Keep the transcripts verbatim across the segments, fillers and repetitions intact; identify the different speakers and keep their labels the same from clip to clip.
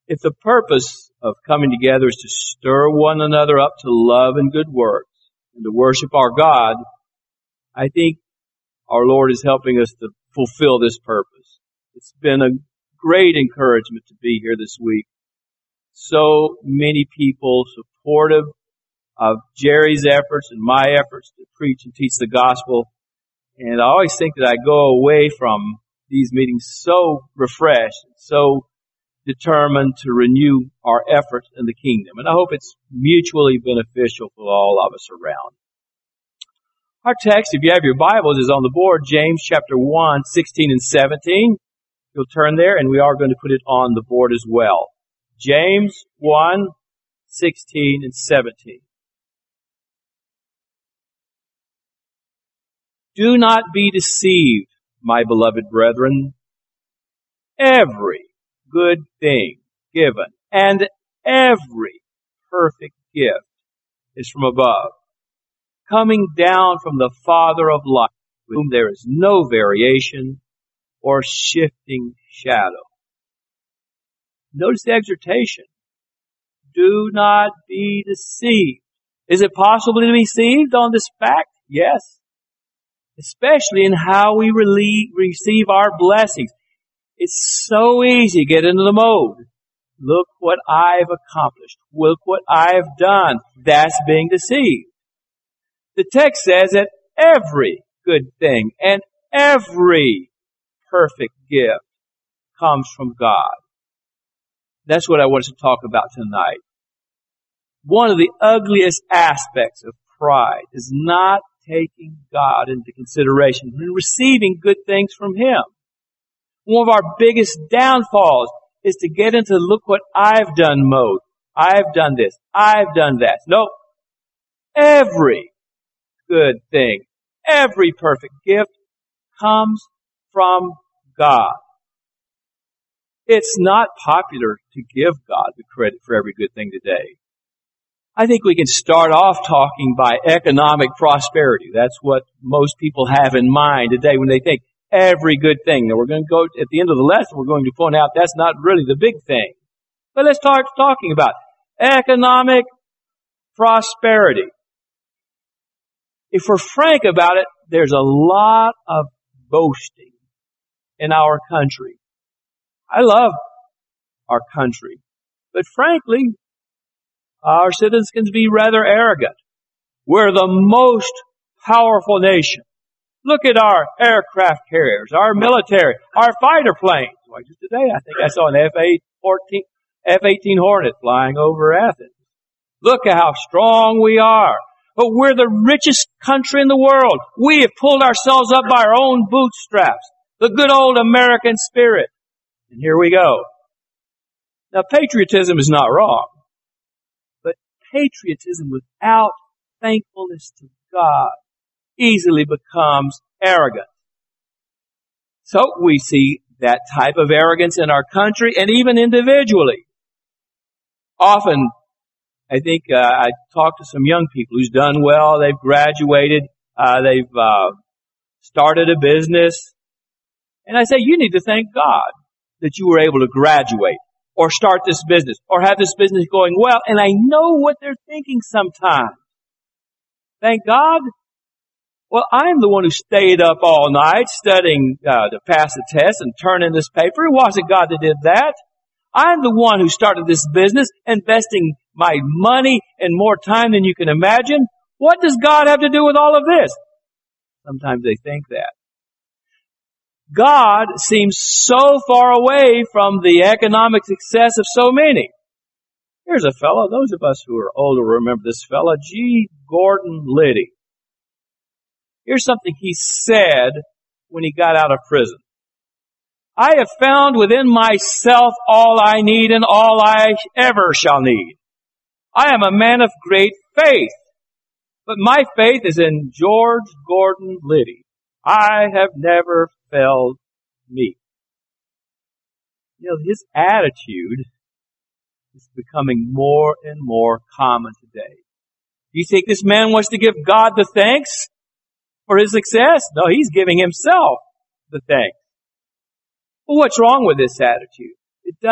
Speaker 1: If the purpose of coming together is to stir one another up to love and good works and to worship our God, I think our Lord is helping us to fulfill this purpose. It's been a great encouragement to be here this week. So many people supportive of Jerry's efforts and my efforts to preach and teach the gospel. And I always think that I go away from these meetings so refreshed, so determined to renew our efforts in the kingdom. And I hope it's mutually beneficial for all of us around. Our text, if you have your Bibles, is on the board, James chapter one, sixteen and seventeen. You'll turn there, and we are going to put it on the board as well. James one, sixteen and seventeen. Do not be deceived, my beloved brethren. Every good thing given and every perfect gift is from above, coming down from the Father of lights, with whom there is no variation or shifting shadow. Notice the exhortation. Do not be deceived. Is it possible to be deceived on this fact? Yes. Especially in how we relieve, receive our blessings. It's so easy to get into the mode. Look what I've accomplished. Look what I've done. That's being deceived. The text says that every good thing and every perfect gift comes from God. That's what I want to talk about tonight. One of the ugliest aspects of pride is not taking God into consideration and receiving good things from Him. One of our biggest downfalls is to get into look what I've done mode. I've done this. I've done that. No. Every good thing, every perfect gift comes from God. It's not popular to give God the credit for every good thing today. I think we can start off talking by economic prosperity. That's what most people have in mind today when they think every good thing. Now we're going to go at the end of the lesson, we're going to point out that's not really the big thing. But let's start talking about economic prosperity. If we're frank about it, there's a lot of boasting in our country. I love our country, but frankly, our citizens can be rather arrogant. We're the most powerful nation. Look at our aircraft carriers, our military, our fighter planes. Like just today, I think I saw an F eighteen Hornet flying over Athens. Look at how strong we are. But we're the richest country in the world. We have pulled ourselves up by our own bootstraps. The good old American spirit. And here we go. Now, patriotism is not wrong. But patriotism without thankfulness to God easily becomes arrogant. So we see that type of arrogance in our country and even individually. Often, I think uh, I talked to some young people who's done well. They've graduated. Uh, they've uh, started a business. And I say, you need to thank God that you were able to graduate or start this business or have this business going well. And I know what they're thinking sometimes. Thank God. Well, I'm the one who stayed up all night studying uh, to pass the test and turn in this paper. It wasn't God that did that. I'm the one who started this business, investing my money and more time than you can imagine. What does God have to do with all of this? Sometimes they think that. God seems so far away from the economic success of so many. Here's a fellow, those of us who are older remember this fellow, G. Gordon Liddy. Here's something he said when he got out of prison. I have found within myself all I need and all I ever shall need. I am a man of great faith, but my faith is in George Gordon Liddy. I have never failed me. You know, his attitude is becoming more and more common today. Do you think this man wants to give God the thanks for his success? No, he's giving himself the thanks. Well, what's wrong with this attitude? It doesn't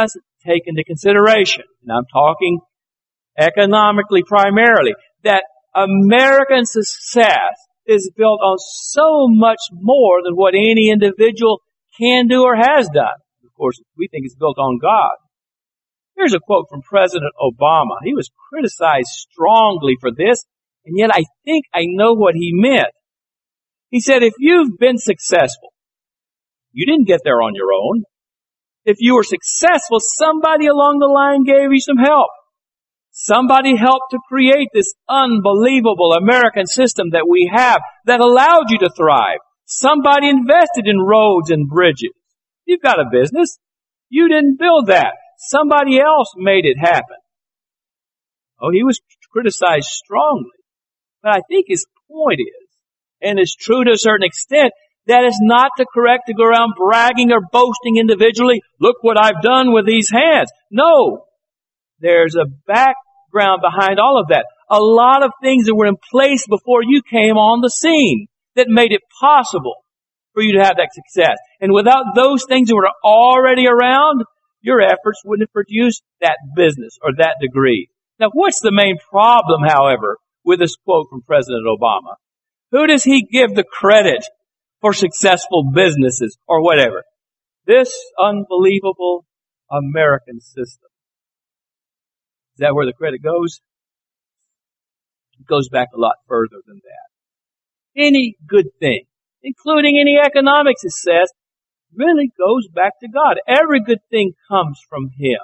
Speaker 1: take into consideration, and I'm talking economically primarily, that American success is built on so much more than what any individual can do or has done. Of course, we think it's built on God. Here's a quote from President Obama. He was criticized strongly for this, and yet I think I know what he meant. He said, if you've been successful, you didn't get there on your own. If you were successful, somebody along the line gave you some help. Somebody helped to create this unbelievable American system that we have that allowed you to thrive. Somebody invested in roads and bridges. You've got a business. You didn't build that. Somebody else made it happen. Oh, he was criticized strongly. But I think his point is, and it's true to a certain extent, that it's not to correct to go around bragging or boasting individually, look what I've done with these hands. No. There's a background behind all of that. A lot of things that were in place before you came on the scene that made it possible for you to have that success. And without those things that were already around, your efforts wouldn't have produced that business or that degree. Now, what's the main problem, however, with this quote from President Obama? Who does he give the credit for successful businesses or whatever? This unbelievable American system. Is that where the credit goes? It goes back a lot further than that. Any good thing, including any economic success, really goes back to God. Every good thing comes from Him.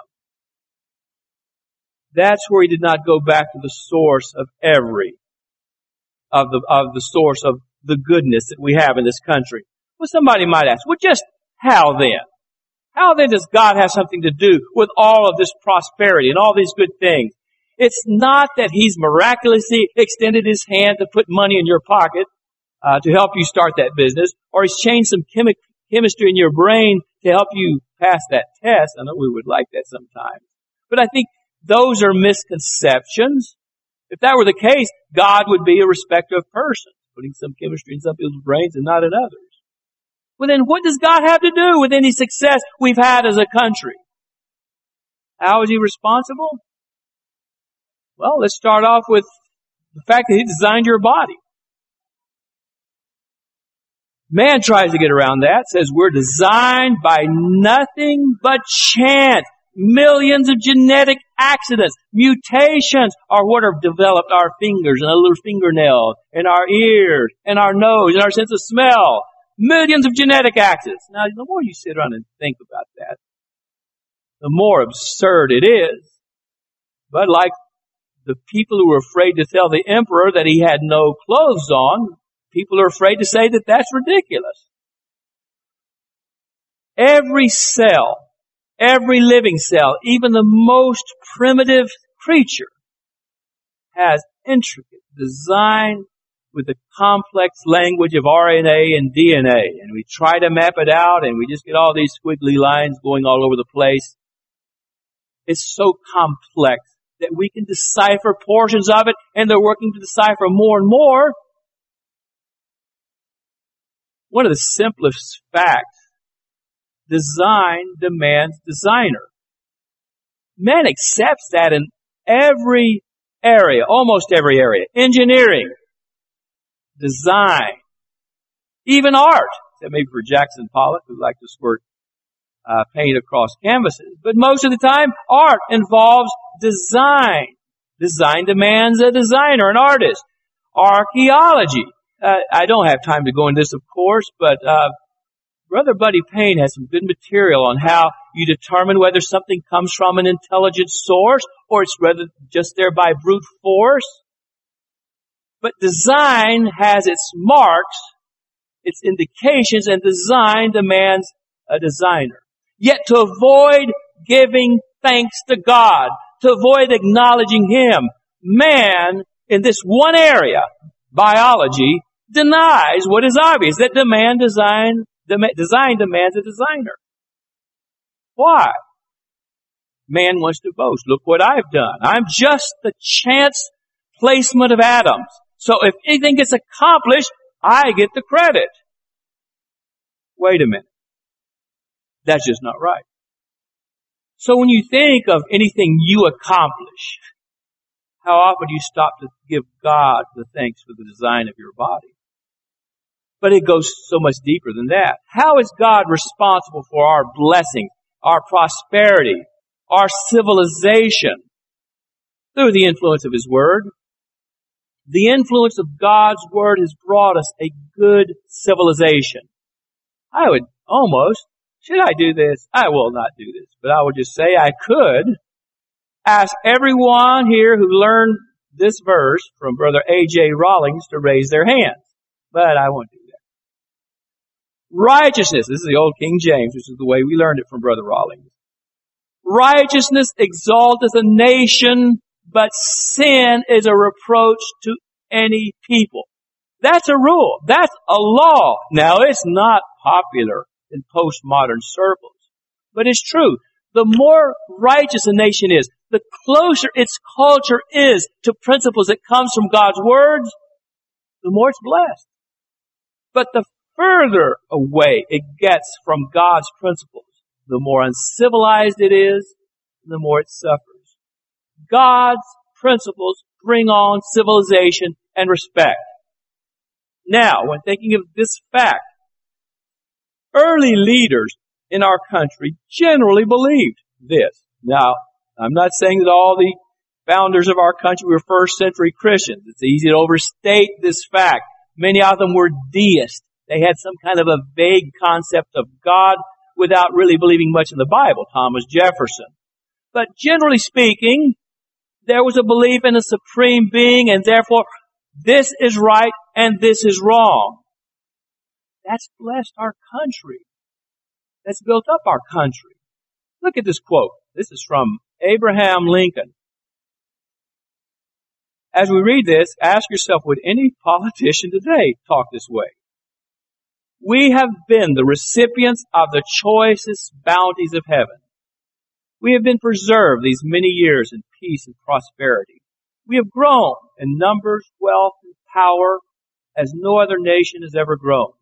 Speaker 1: That's where He did not go back to the source of every, of the, of the source of the goodness that we have in this country. Well, somebody might ask, well, just how then? How then does God have something to do with all of this prosperity and all these good things? It's not that He's miraculously extended His hand to put money in your pocket uh, to help you start that business, or He's changed some chemi- chemistry in your brain to help you pass that test. I know we would like that sometimes. But I think those are misconceptions. If that were the case, God would be a respecter of persons, putting some chemistry in some people's brains and not in others. Well, then what does God have to do with any success we've had as a country? How is He responsible? Well, let's start off with the fact that He designed your body. Man tries to get around that, says we're designed by nothing but chance. Millions of genetic accidents, mutations are what have developed our fingers and our little fingernails and our ears and our nose and our sense of smell. Millions of genetic accidents. Now, the more you sit around and think about that, the more absurd it is. But like the people who were afraid to tell the emperor that he had no clothes on, people are afraid to say that that's ridiculous. Every cell, every living cell, even the most primitive creature, has intricate design with the complex language of R N A and D N A. And we try to map it out, and we just get all these squiggly lines going all over the place. It's so complex that we can decipher portions of it, and they're working to decipher more and more. One of the simplest facts, design demands designer. Man accepts that in every area, almost every area. Engineering, design, even art. That may be for Jackson Pollock, who likes to squirt uh, paint across canvases. But most of the time, art involves design. Design demands a designer, an artist. Archaeology. Uh, I don't have time to go into this, of course, but uh, Brother Buddy Payne has some good material on how you determine whether something comes from an intelligent source or it's rather just there by brute force. But design has its marks, its indications, and design demands a designer. Yet to avoid giving thanks to God, to avoid acknowledging Him, man, in this one area, biology, denies what is obvious, that demand design, design demands a designer. Why? Man wants to boast. Look what I've done. I'm just the chance placement of atoms. So if anything gets accomplished, I get the credit. Wait a minute. That's just not right. So when you think of anything you accomplish, how often do you stop to give God the thanks for the design of your body? But it goes so much deeper than that. How is God responsible for our blessing, our prosperity, our civilization? Through the influence of His Word. The influence of God's Word has brought us a good civilization. I would almost, should I do this? I will not do this, but I will just say I could ask everyone here who learned this verse from Brother A J Rawlings to raise their hands. But I won't do that. Righteousness, this is the old King James, which is the way we learned it from Brother Rawlings. Righteousness exalteth a nation, but sin is a reproach to any people. That's a rule. That's a law. Now, it's not popular in postmodern circles, but it's true. The more righteous a nation is, the closer its culture is to principles that comes from God's words, the more it's blessed. But the further away it gets from God's principles, the more uncivilized it is, the more it suffers. God's principles bring on civilization and respect. Now, when thinking of this fact, early leaders in our country generally believed this. Now, I'm not saying that all the founders of our country were first century Christians. It's easy to overstate this fact. Many of them were deists. They had some kind of a vague concept of God without really believing much in the Bible. Thomas Jefferson. But generally speaking, there was a belief in a supreme being, and therefore this is right and this is wrong. That's blessed our country. That's built up our country. Look at this quote. This is from Abraham Lincoln. As we read this, ask yourself, would any politician today talk this way? We have been the recipients of the choicest bounties of heaven. We have been preserved these many years in peace and prosperity. We have grown in numbers, wealth, and power as no other nation has ever grown.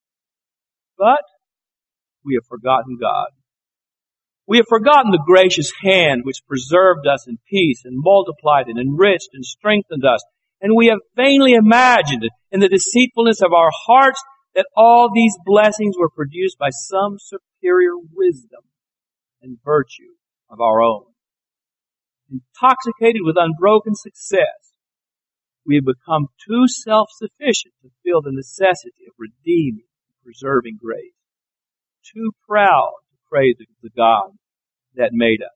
Speaker 1: But we have forgotten God. We have forgotten the gracious hand which preserved us in peace and multiplied and enriched and strengthened us. And we have vainly imagined in the deceitfulness of our hearts that all these blessings were produced by some superior wisdom and virtue of our own. Intoxicated with unbroken success, we have become too self-sufficient to feel the necessity of redeeming and preserving grace. Too proud to praise the God that made us.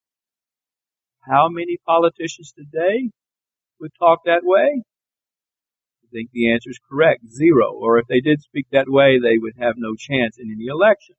Speaker 1: How many politicians today would talk that way? I think the answer is correct. Zero. Or if they did speak that way, they would have no chance in any election.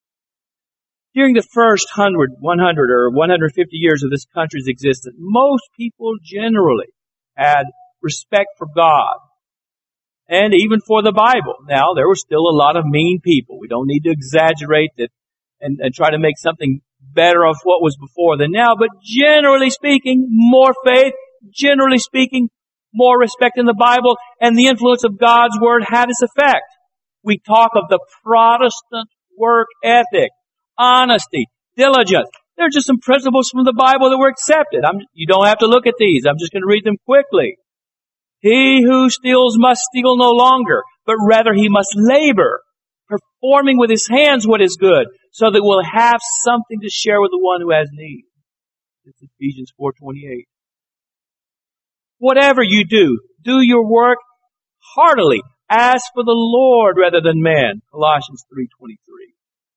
Speaker 1: During the first hundred, one hundred, or one hundred fifty years of this country's existence, most people generally had respect for God and even for the Bible. Now, there were still a lot of mean people. We don't need to exaggerate that and, and try to make something better of what was before than now, but generally speaking, more faith, generally speaking, more respect in the Bible, and the influence of God's Word had its effect. We talk of the Protestant work ethic, honesty, diligence. There are just some principles from the Bible that were accepted. I'm, you don't have to look at these. I'm just going to read them quickly. He who steals must steal no longer, but rather he must labor, performing with his hands what is good, so that we'll have something to share with the one who has need. It's Ephesians four twenty-eight. Whatever you do, do your work heartily, as for the Lord rather than man. Colossians three twenty-three.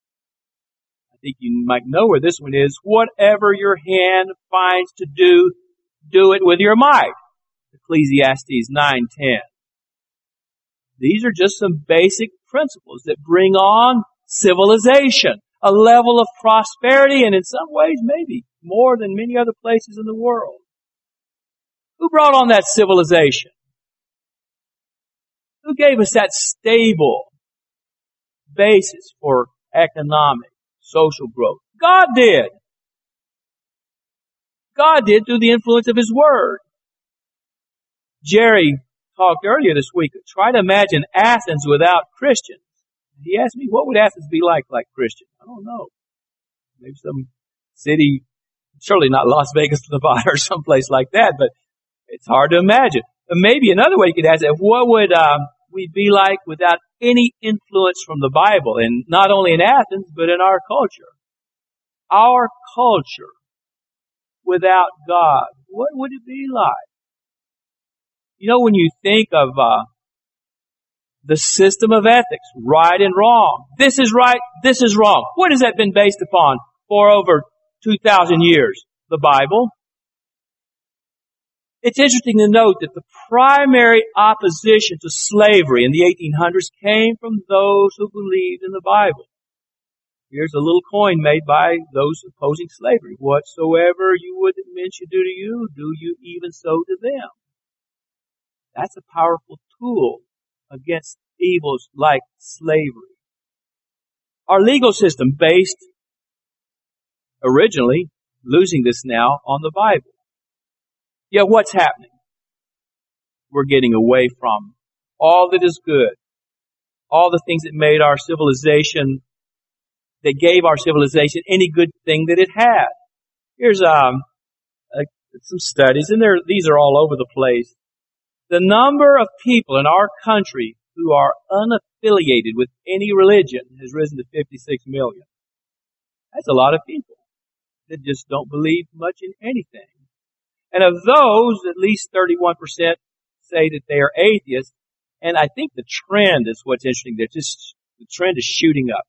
Speaker 1: I think you might know where this one is. Whatever your hand finds to do, do it with your might. Ecclesiastes nine ten. These are just some basic principles that bring on civilization, a level of prosperity, and in some ways maybe more than many other places in the world. Who brought on that civilization? Who gave us that stable basis for economic, social growth? God did. God did through the influence of His Word. Jerry talked earlier this week, try to imagine Athens without Christians. He asked me, what would Athens be like like Christian? I don't know. Maybe some city, surely not Las Vegas, Nevada, or someplace like that, but it's hard to imagine. But maybe another way you could ask it, what would uh, we be like without any influence from the Bible? And not only in Athens, but in our culture. Our culture without God, what would it be like? You know, when you think of uh, the system of ethics, right and wrong, this is right, this is wrong. What has that been based upon for over two thousand years? The Bible. It's interesting to note that the primary opposition to slavery in the eighteen hundreds came from those who believed in the Bible. Here's a little coin made by those opposing slavery. Whatsoever you would that men should do to you, do you even so to them. That's a powerful tool against evils like slavery. Our legal system based originally, losing this now, on the Bible. Yet what's happening? We're getting away from all that is good, all the things that made our civilization, that gave our civilization any good thing that it had. Here's um, uh, some studies, and they're, these are all over the place. The number of people in our country who are unaffiliated with any religion has risen to fifty-six million. That's a lot of people that just don't believe much in anything. And of those, at least thirty-one percent say that they are atheists. And I think the trend is what's interesting. They're just, the trend is shooting up.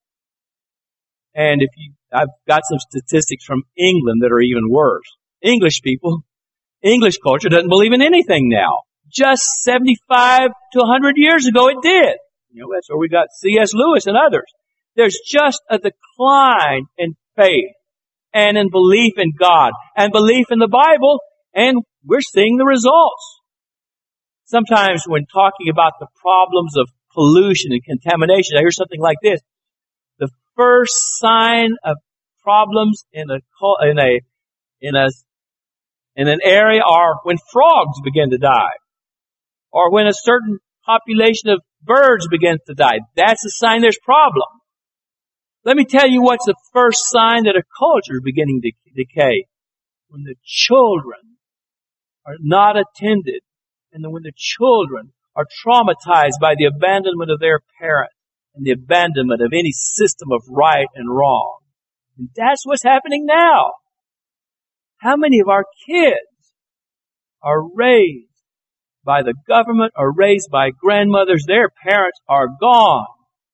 Speaker 1: And if you, I've got some statistics from England that are even worse. English people, English culture doesn't believe in anything now. Just seventy-five to one hundred years ago it did. You know, that's where we got C S Lewis and others. There's just a decline in faith and in belief in God and belief in the Bible, and we're seeing the results. Sometimes when talking about the problems of pollution and contamination, I hear something like this. The first sign of problems in a in a in a in an area are when frogs begin to die, or when a certain population of birds begins to die. That's a sign there's problem. Let me tell you what's the first sign that a culture is beginning to decay. When the children are not attended, and then when the children are traumatized by the abandonment of their parents and the abandonment of any system of right and wrong. And that's what's happening now. How many of our kids are raised by the government or raised by grandmothers? Their parents are gone.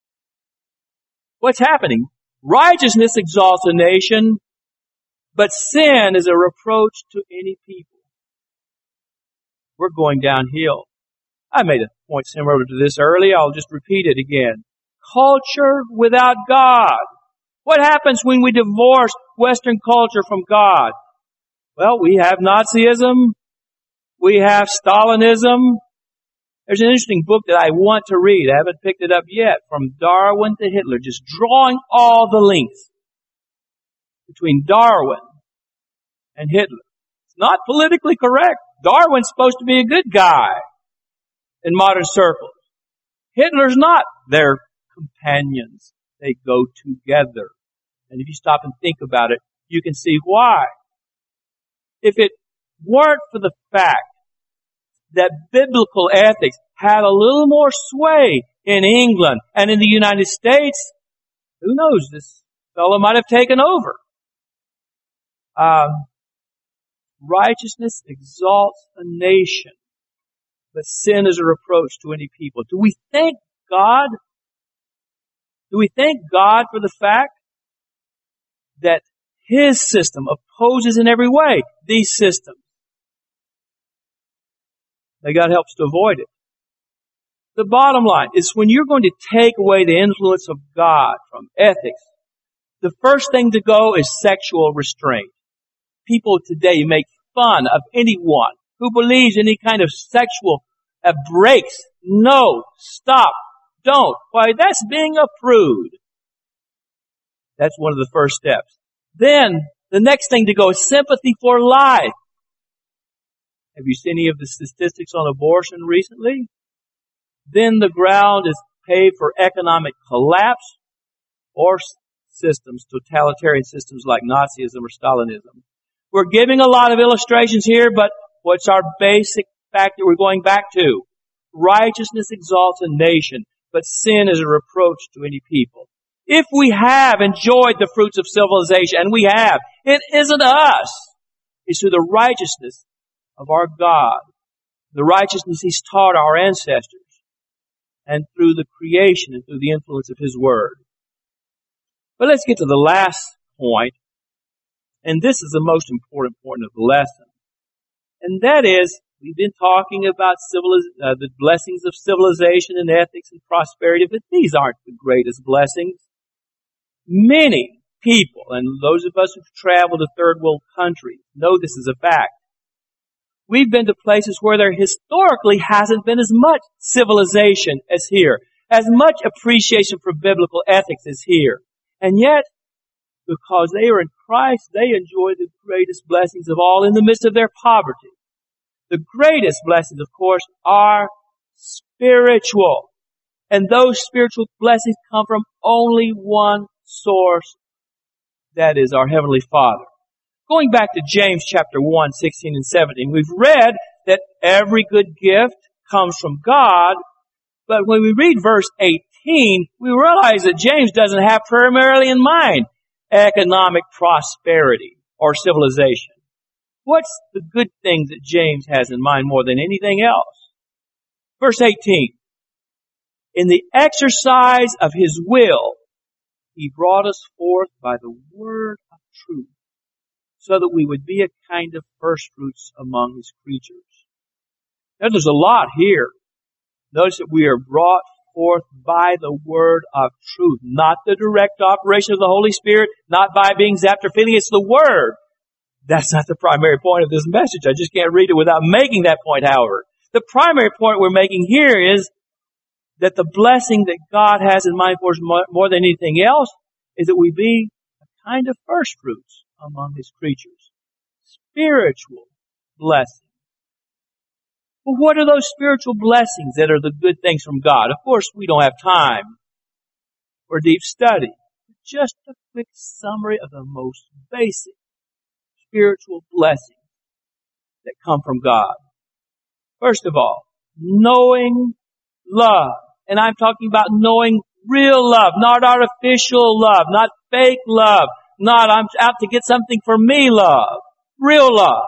Speaker 1: What's happening? Righteousness exalts a nation, but sin is a reproach to any people. We're going downhill. I made a point similar to this earlier. I'll just repeat it again. Culture without God. What happens when we divorce Western culture from God? Well, we have Nazism. We have Stalinism. There's an interesting book that I want to read. I haven't picked it up yet. From Darwin to Hitler. Just drawing all the links between Darwin and Hitler. It's not politically correct. Darwin's supposed to be a good guy in modern circles. Hitler's not. They're companions. They go together. And if you stop and think about it, you can see why. If it weren't for the fact that biblical ethics had a little more sway in England and in the United States, who knows, this fellow might have taken over. Um, righteousness exalts a nation, but sin is a reproach to any people. Do we thank God? Do we thank God for the fact that His system opposes in every way these systems? May God help us to avoid it. The bottom line is when you're going to take away the influence of God from ethics, the first thing to go is sexual restraint. People today make fun of anyone who believes in any kind of sexual uh, breaks. No, stop, don't. Why, that's being a prude. That's one of the first steps. Then, the next thing to go is sympathy for life. Have you seen any of the statistics on abortion recently? Then the ground is paved for economic collapse or systems, totalitarian systems like Nazism or Stalinism. We're giving a lot of illustrations here, but what's our basic fact that we're going back to? Righteousness exalts a nation, but sin is a reproach to any people. If we have enjoyed the fruits of civilization, and we have, it isn't us. It's through the righteousness of our God, the righteousness He's taught our ancestors, and through the creation and through the influence of His Word. But let's get to the last point, and this is the most important point of the lesson. And that is, we've been talking about civiliz- uh, the blessings of civilization and ethics and prosperity, but these aren't the greatest blessings. Many people, and those of us who've traveled to third world countries, know this is a fact. We've been to places where there historically hasn't been as much civilization as here, as much appreciation for biblical ethics as here. And yet, because they are in Christ, they enjoy the greatest blessings of all in the midst of their poverty. The greatest blessings, of course, are spiritual. And those spiritual blessings come from only one source, that is our Heavenly Father. Going back to James chapter one, sixteen and seventeen, we've read that every good gift comes from God, but when we read verse eighteen, we realize that James doesn't have primarily in mind economic prosperity or civilization. What's the good thing that James has in mind more than anything else? Verse eighteen, in the exercise of His will, He brought us forth by the word of truth, so that we would be a kind of first fruits among His creatures. Now, there's a lot here. Notice that we are brought forth by the word of truth, not the direct operation of the Holy Spirit, not by being zapped or feeling. It's the word. That's not the primary point of this message. I just can't read it without making that point, however. The primary point we're making here is that the blessing that God has in mind for us more than anything else is that we be a kind of first fruits among His creatures. Spiritual blessing. Well, what are those spiritual blessings that are the good things from God? Of course, we don't have time for deep study. Just a quick summary of the most basic spiritual blessings that come from God. First of all, knowing love. And I'm talking about knowing real love, not artificial love, not fake love, not I'm out to get something for me love. Real love.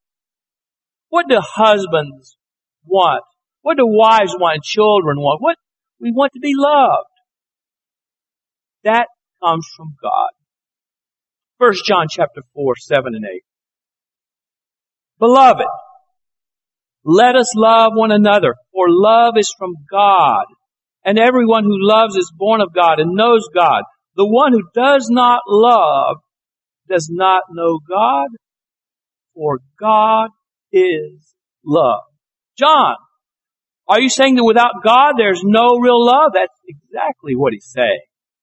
Speaker 1: What do husbands want? What do wives want and children want? What we want to be loved. That comes from God. First John chapter four, seven and eight. Beloved, let us love one another, for love is from God. And everyone who loves is born of God and knows God. The one who does not love does not know God, for God is love. John, are you saying that without God there's no real love? That's exactly what he's saying.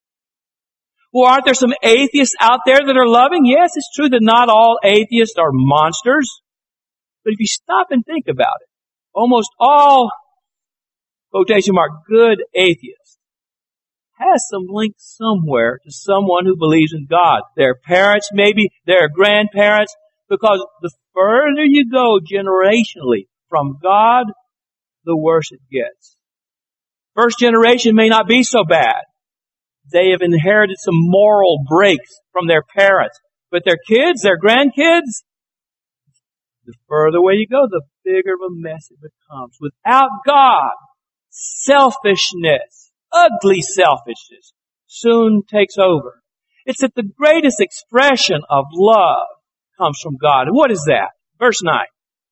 Speaker 1: Well, aren't there some atheists out there that are loving? Yes, it's true that not all atheists are monsters. But if you stop and think about it, almost all, quotation mark, good atheists has some link somewhere to someone who believes in God. Their parents, maybe their grandparents, because the further you go generationally from God, the worse it gets. First generation may not be so bad. They have inherited some moral breaks from their parents. But their kids, their grandkids, the further away you go, the bigger of a mess it becomes. Without God, selfishness, ugly selfishness, soon takes over. It's that the greatest expression of love comes from God. And what is that? Verse nine.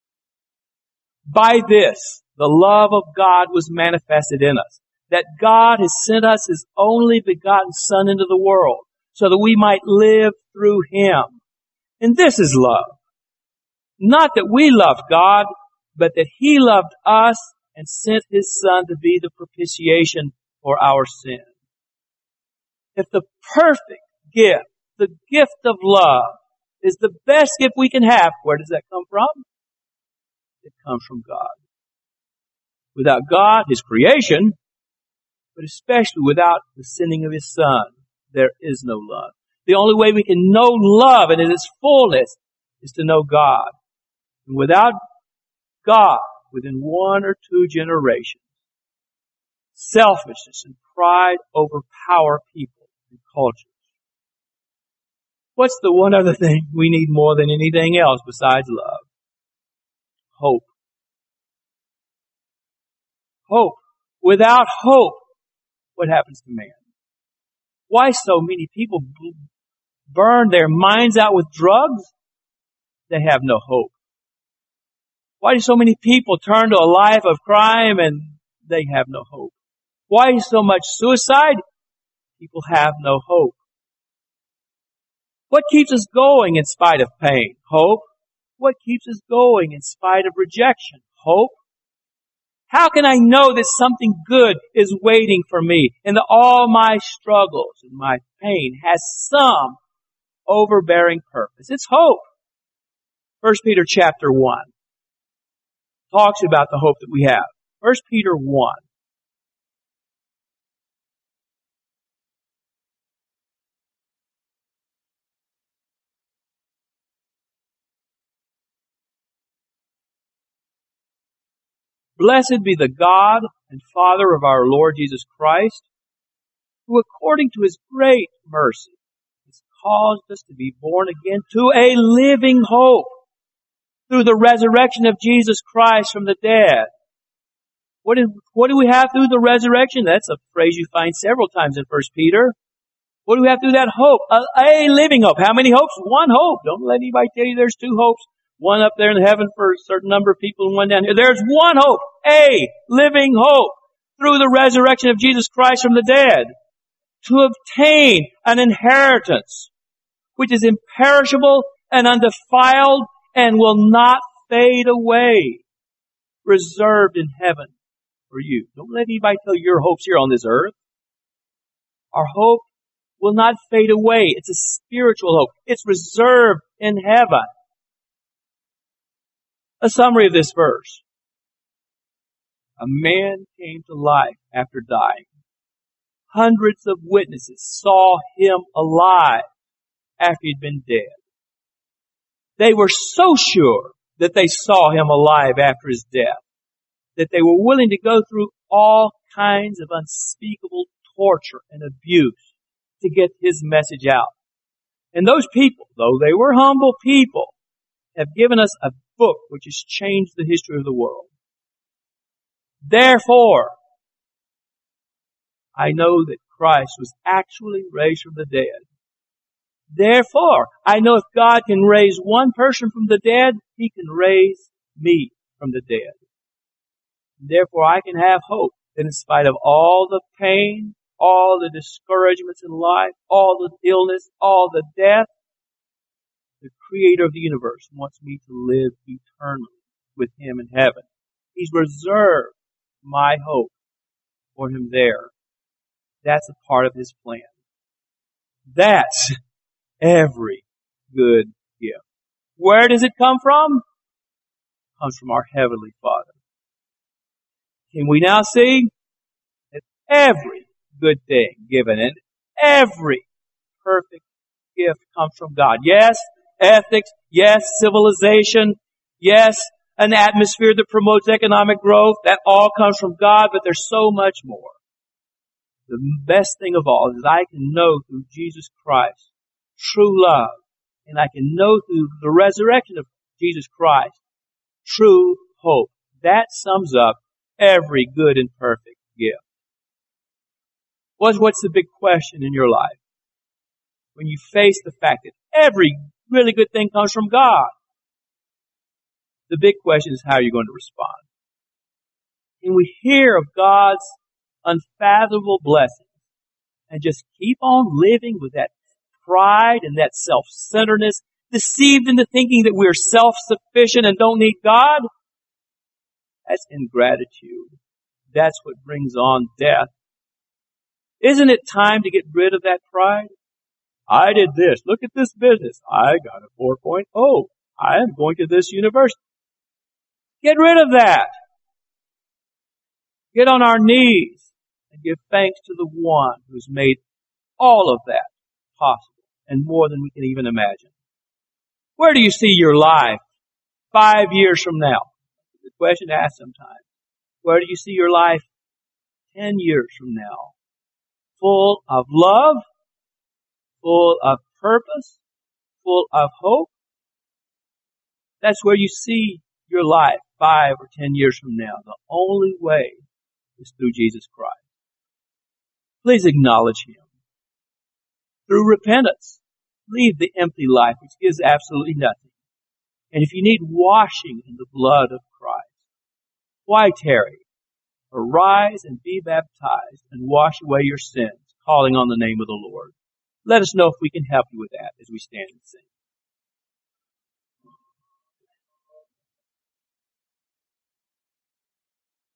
Speaker 1: By this, the love of God was manifested in us, that God has sent us His only begotten Son into the world, so that we might live through Him. And this is love. Not that we loved God, but that He loved us and sent His Son to be the propitiation for our sin. If the perfect gift, the gift of love, is the best gift we can have, where does that come from? It comes from God. Without God, His creation, but especially without the sending of His Son, there is no love. The only way we can know love and in its fullness is to know God. And without God, within one or two generations, selfishness and pride overpower people and cultures. What's the one other thing we need more than anything else besides love? Hope. Hope. Without hope, what happens to man? Why so many people burn their minds out with drugs? They have no hope. Why do so many people turn to a life of crime and they have no hope? Why is so much suicide? People have no hope. What keeps us going in spite of pain? Hope. What keeps us going in spite of rejection? Hope. How can I know that something good is waiting for me and that all my struggles and my pain has some overbearing purpose? It's hope. First Peter chapter one talks about the hope that we have. First Peter one. Blessed be the God and Father of our Lord Jesus Christ, who according to His great mercy has caused us to be born again to a living hope through the resurrection of Jesus Christ from the dead. What, is, what do we have through the resurrection? That's a phrase you find several times in First Peter. What do we have through that hope? A, a living hope. How many hopes? One hope. Don't let anybody tell you there's two hopes. One up there in heaven for a certain number of people and one down here. There's one hope. A living hope through the resurrection of Jesus Christ from the dead. To obtain an inheritance which is imperishable and undefiled and will not fade away. Reserved in heaven for you. Don't let anybody tell you your hopes here on this earth. Our hope will not fade away. It's a spiritual hope. It's reserved in heaven. A summary of this verse. A man came to life after dying. Hundreds of witnesses saw him alive after he'd been dead. They were so sure that they saw him alive after his death that they were willing to go through all kinds of unspeakable torture and abuse to get his message out. And those people, though they were humble people, have given us a book which has changed the history of the world. Therefore, I know that Christ was actually raised from the dead. Therefore, I know if God can raise one person from the dead, He can raise me from the dead. Therefore, I can have hope that in spite of all the pain, all the discouragements in life, all the illness, all the death, the Creator of the universe wants me to live eternally with Him in heaven. He's reserved my hope for Him there. That's a part of His plan. That's every good gift. Where does it come from? It comes from our Heavenly Father. Can we now see that every good thing given and every perfect gift comes from God? Yes, ethics. Yes, civilization. Yes, an atmosphere that promotes economic growth. That all comes from God, but there's so much more. The best thing of all is I can know through Jesus Christ true love, and I can know through the resurrection of Jesus Christ true hope. That sums up every good and perfect gift. What's, what's the big question in your life? When you face the fact that every really good thing comes from God, the big question is how are you going to respond? Can we hear of God's unfathomable blessings and just keep on living with that pride and that self-centeredness, deceived into thinking that we're self-sufficient and don't need God? That's ingratitude. That's what brings on death. Isn't it time to get rid of that pride? I did this. Look at this business. I got a four point oh. I am going to this university. Get rid of that. Get on our knees and give thanks to the one who's made all of that possible and more than we can even imagine. Where do you see your life five years from now? The question asked sometimes. Where do you see your life ten years from now? Full of love, full of purpose, full of hope? That's where you see your life five or ten years from now. The only way is through Jesus Christ. Please acknowledge Him. Through repentance, leave the empty life which gives absolutely nothing. And if you need washing in the blood of Christ, why tarry? Arise and be baptized and wash away your sins, calling on the name of the Lord. Let us know if we can help you with that as we stand and sing.